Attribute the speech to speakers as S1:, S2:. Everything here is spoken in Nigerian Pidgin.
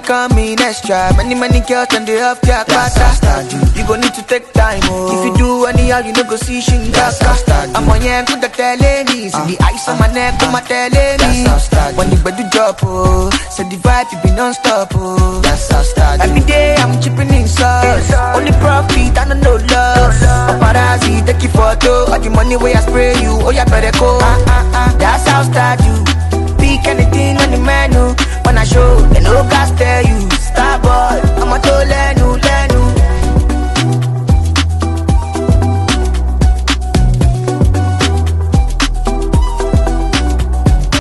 S1: becoming extra. Many girls and they have their kata. You gon' need to take time, oh. If you do anyhow, you no go see shingaka. I'm on yeah, good at telling me. See the ice on my neck, come my telling me. When you do drop, oh, so the vibe you be non-stop, oh. That's how start. Every day I'm chipping in sauce. Only profit, I don't know loss. Paparazzi take your photo, all the money where I spray you, oh yeah better go. That's how start you. Pick anything on the menu. When I show, they no gas tell you.